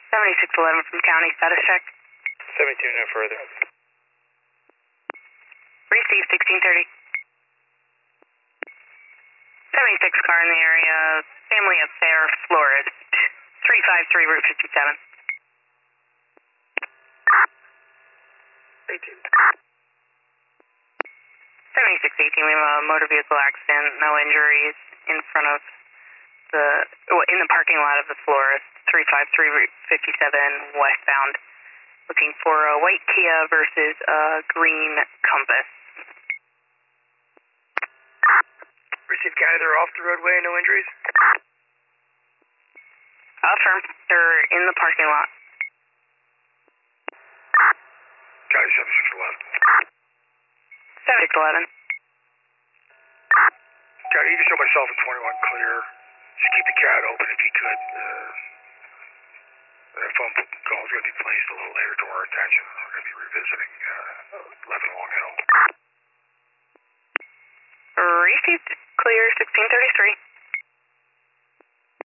7611 from county, status check. 72, no further. Receive 1630. 76 car in the area, family affair, florist, 353 Route 57. 18. 7618, we have a motor vehicle accident, no injuries in front of in the parking lot of the florist, 353 Route 57 westbound. Looking for a white Kia versus a green Compass. Received county, they're off the roadway, no injuries? Affirm, they're in the parking lot. County 7611. 7611. County, you can show myself in 21 clear. Just keep the cat open if you could. That phone call is going to be placed a little later to our attention. We're going to be revisiting 11 Long Hill. Received, clear 1633.